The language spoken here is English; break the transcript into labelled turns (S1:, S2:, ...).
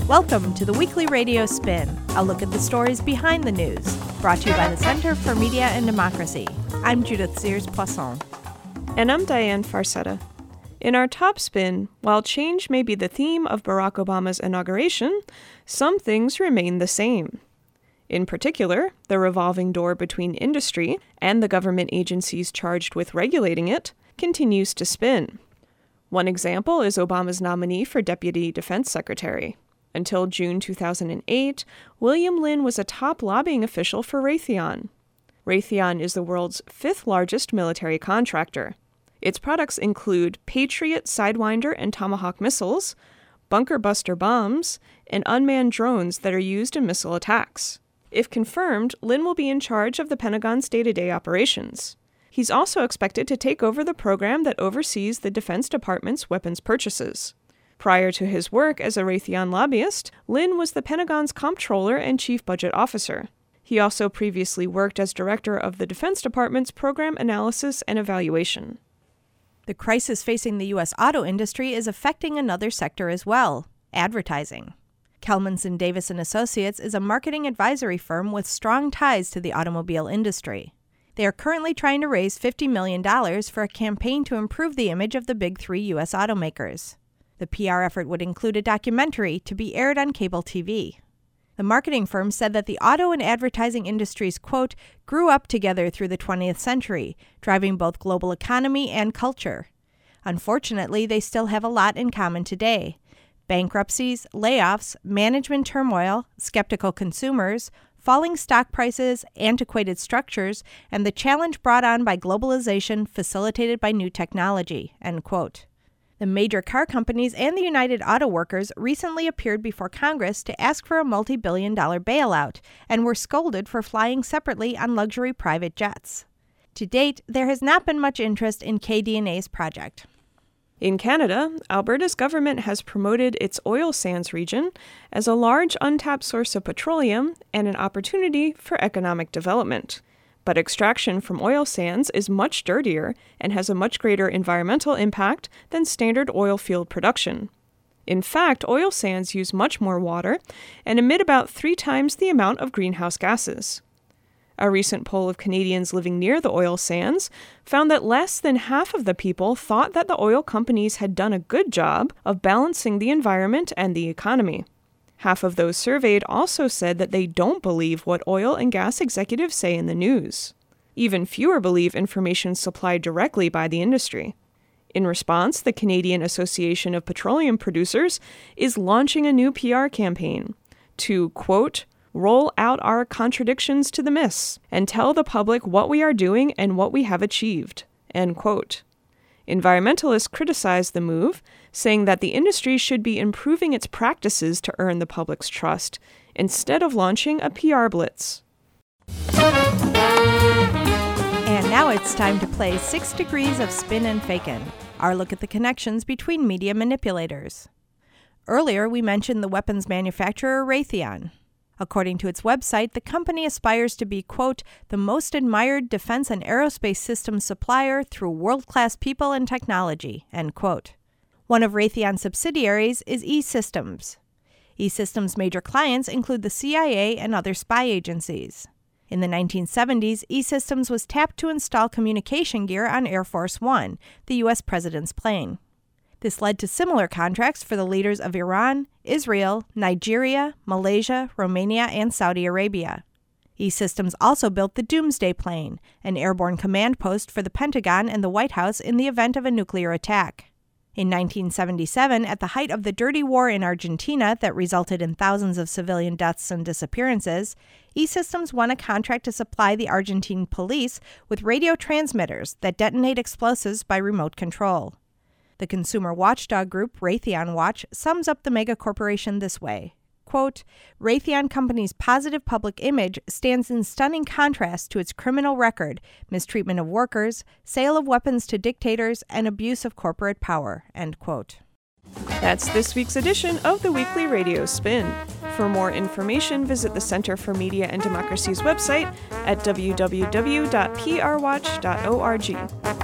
S1: Welcome to the Weekly Radio Spin, a look at the stories behind the news, brought to you by the Center for Media and Democracy. I'm Judith Sears-Poisson.
S2: And I'm Diane Farcetta. In our top spin, while change may be the theme of Barack Obama's inauguration, some things remain the same. In particular, the revolving door between industry and the government agencies charged with regulating it continues to spin. One example is Obama's nominee for Deputy Defense Secretary. Until June 2008, William Lynn was a top lobbying official for Raytheon. Raytheon is the world's fifth largest military contractor. Its products include Patriot Sidewinder and Tomahawk missiles, bunker buster bombs, and unmanned drones that are used in missile attacks. If confirmed, Lynn will be in charge of the Pentagon's day-to-day operations. He's also expected to take over the program that oversees the Defense Department's weapons purchases. Prior to his work as a Raytheon lobbyist, Lynn was the Pentagon's comptroller and chief budget officer. He also previously worked as director of the Defense Department's Program Analysis and Evaluation.
S1: The crisis facing the U.S. auto industry is affecting another sector as well, advertising. Kelmanson Davis & Associates is a marketing advisory firm with strong ties to the automobile industry. They are currently trying to raise $50 million for a campaign to improve the image of the big three U.S. automakers. The PR effort would include a documentary to be aired on cable TV. The marketing firm said that the auto and advertising industries, quote, grew up together through the 20th century, driving both global economy and culture. Unfortunately, they still have a lot in common today. Bankruptcies, layoffs, management turmoil, skeptical consumers, falling stock prices, antiquated structures, and the challenge brought on by globalization facilitated by new technology, end quote. The major car companies and the United Auto Workers recently appeared before Congress to ask for a multi-billion-dollar bailout and were scolded for flying separately on luxury private jets. To date, there has not been much interest in KD&A's project.
S2: In Canada, Alberta's government has promoted its oil sands region as a large untapped source of petroleum and an opportunity for economic development. But extraction from oil sands is much dirtier and has a much greater environmental impact than standard oil field production. In fact, oil sands use much more water and emit about 3 times the amount of greenhouse gases. A recent poll of Canadians living near the oil sands found that less than half of the people thought that the oil companies had done a good job of balancing the environment and the economy. Half of those surveyed also said that they don't believe what oil and gas executives say in the news. Even fewer believe information supplied directly by the industry. In response, the Canadian Association of Petroleum Producers is launching a new PR campaign to, quote, roll out our contradictions to the mists and tell the public what we are doing and what we have achieved, end quote. Environmentalists criticize the move, saying that the industry should be improving its practices to earn the public's trust, instead of launching a PR blitz.
S1: And now it's time to play 6 Degrees of Spin and Fakin', our look at the connections between media manipulators. Earlier, we mentioned the weapons manufacturer Raytheon. According to its website, the company aspires to be, quote, the most admired defense and aerospace systems supplier through world-class people and technology, end quote. One of Raytheon's subsidiaries is E-Systems. E-Systems' major clients include the CIA and other spy agencies. In the 1970s, E-Systems was tapped to install communication gear on Air Force One, the U.S. president's plane. This led to similar contracts for the leaders of Iran, Israel, Nigeria, Malaysia, Romania, and Saudi Arabia. E-Systems also built the Doomsday Plane, an airborne command post for the Pentagon and the White House in the event of a nuclear attack. In 1977, at the height of the dirty war in Argentina that resulted in thousands of civilian deaths and disappearances, E-Systems won a contract to supply the Argentine police with radio transmitters that detonate explosives by remote control. The consumer watchdog group Raytheon Watch sums up the mega corporation this way, quote, Raytheon Company's positive public image stands in stunning contrast to its criminal record, mistreatment of workers, sale of weapons to dictators, and abuse of corporate power, end quote.
S2: That's this week's edition of the Weekly Radio Spin. For more information, visit the Center for Media and Democracy's website at www.prwatch.org.